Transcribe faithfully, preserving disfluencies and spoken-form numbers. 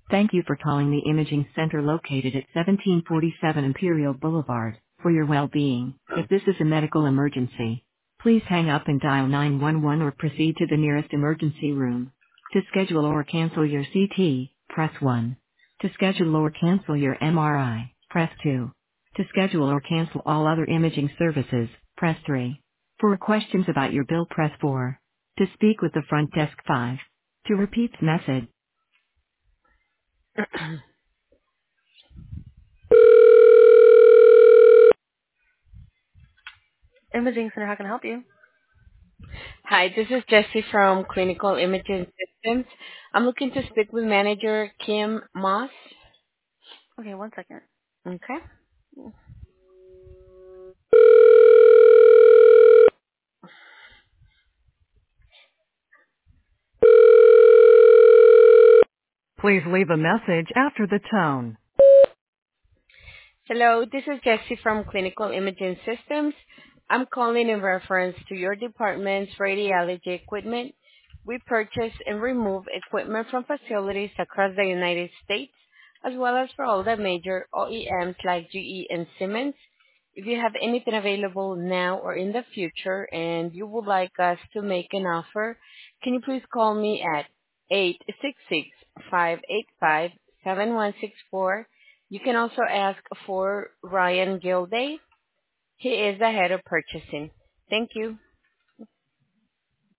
Thank you for calling the Imaging Center located at seventeen forty-seven Imperial Boulevard. For your well-being, if this is a medical emergency, please hang up and dial nine one one or proceed to the nearest emergency room. To schedule or cancel your C T, press one. To schedule or cancel your M R I, press two. To schedule or cancel all other imaging services, press three. For questions about your bill, press four. To speak with the front desk, five. To repeat the message. Imaging Center, how can I help you? Hi, this is Jessie from Clinical Imaging Systems. I'm looking to speak with manager Kim Moss. Okay, one second. Okay. Please leave a message after the tone. Hello, this is Jessie from Clinical Imaging Systems. I'm calling in reference to your department's radiology equipment. We purchase and remove equipment from facilities across the United States, as well as for all the major O E Ms like G E and Siemens. If you have anything available now or in the future and you would like us to make an offer, can you please call me at eight six six, five eight five, seven one six four. You can also ask for Ryan Gilday. He is the head of purchasing. Thank you.